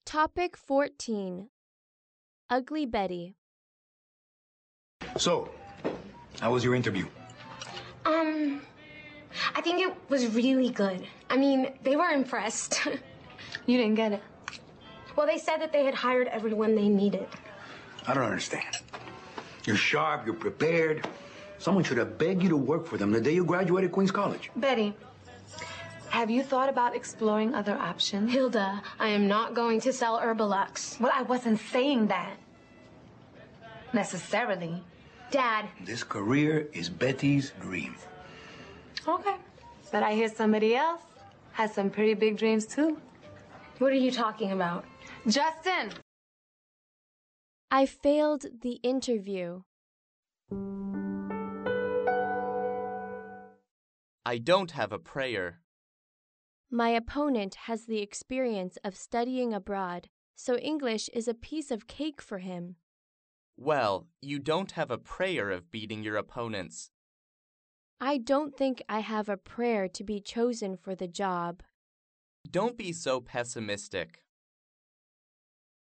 Topic 14. Ugly Betty. So, how was your interview? I think it was really good. I mean, they were impressed. You didn't get it. Well, they said that they had hired everyone they needed. I don't understand. You're sharp, you're prepared. Someone should have begged you to work for them the day you graduated Queens College. Betty, have you thought about exploring other options? Hilda, I am not going to sell Herbalux. Well, I wasn't saying that. Necessarily. Dad. This career is Betty's dream. Okay. But I hear somebody else has some pretty big dreams, too. What are you talking about? Justin! I failed the interview. I don't have a prayer. My opponent has the experience of studying abroad, so English is a piece of cake for him. Well, you don't have a prayer of beating your opponents. I don't think I have a prayer to be chosen for the job. Don't be so pessimistic.